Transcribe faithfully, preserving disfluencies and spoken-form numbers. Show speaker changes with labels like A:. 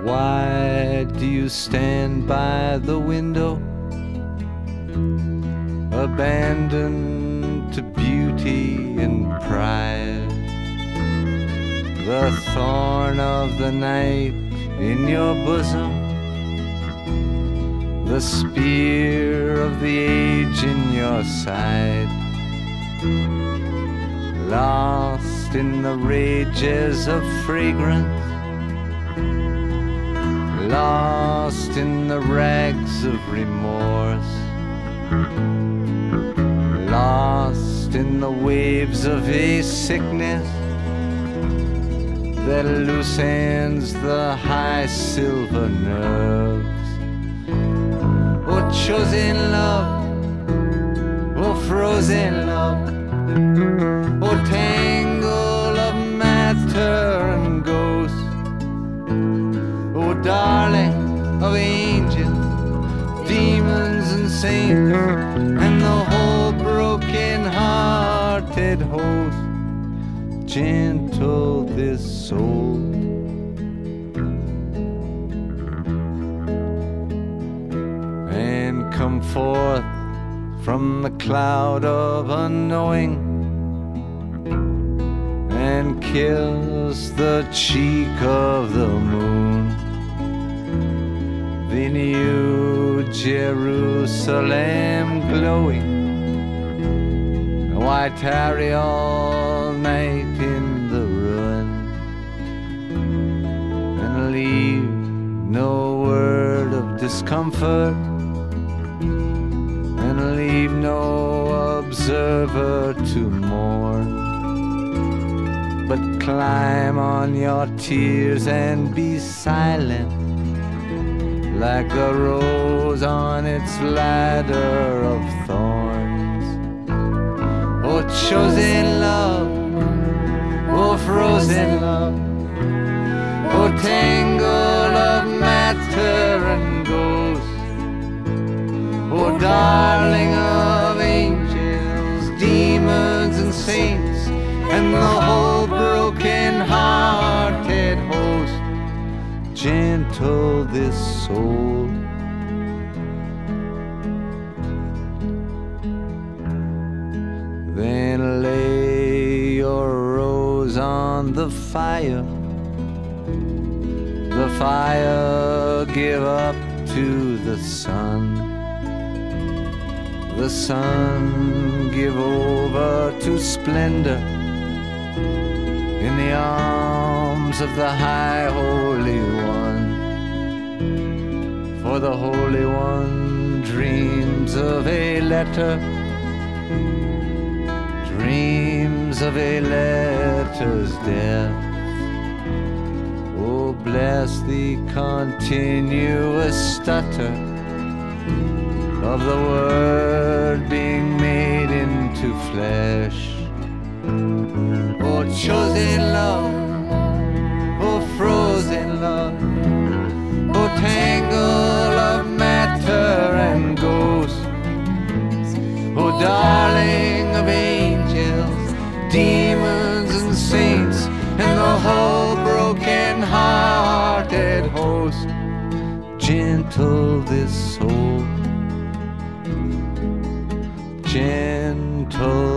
A: Why do you stand by the window, abandoned to beauty and pride? The thorn of the night in your bosom, the spear of the age in your side, lost in the rages of fragrance, lost in the rags of remorse, lost in the waves of a sickness that loosens the high silver nerves. Oh, chosen love, oh, frozen love, oh, tangle of matter and ghost, oh, darling of angels, demons and saints, and the whole broken-hearted host. Gentle this soul, and come forth from the cloud of unknowing, and kiss the cheek of the moon, the new Jerusalem glowing. Why tarry all night in the ruin, and leave no word of discomfort, and leave no observer to mourn, but climb on your tears and be silent, like a rose on its ladder of thorns. Oh, chosen love, oh, frozen love, oh, tangle of matter and ghost, oh, darling of angels, demons and saints, and the whole broken-hearted host. Gentle this soul, then lay your rose on the fire, the fire give up to the sun, the sun give over to splendor in the arms of the High Holy One. For the Holy One dreams of a letter, dreams of a letter's death. Oh, bless the continuous stutter of the word being made into flesh. Oh, chosen love, oh, frozen love, oh, tangle of matter and ghost, oh, darling of angels, demons and saints, and the whole broken-hearted host. Gentle this soul, gentle